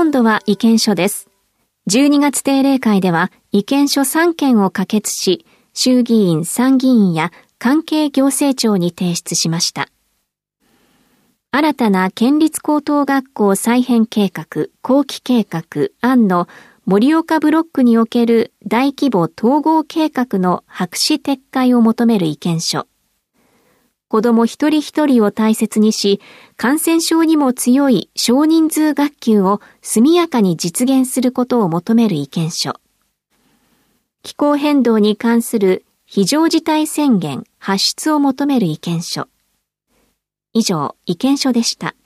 今度は意見書です。12月定例会では意見書3件を可決し、衆議院、参議院や関係行政庁に提出しました。新たな県立高等学校再編計画、後期計画案の盛岡ブロックにおける大規模統合計画の白紙撤回を求める意見書。子ども一人一人を大切にし、感染症にも強い少人数学級を速やかに実現することを求める意見書。気候変動に関する非常事態宣言発出を求める意見書。以上、意見書でした。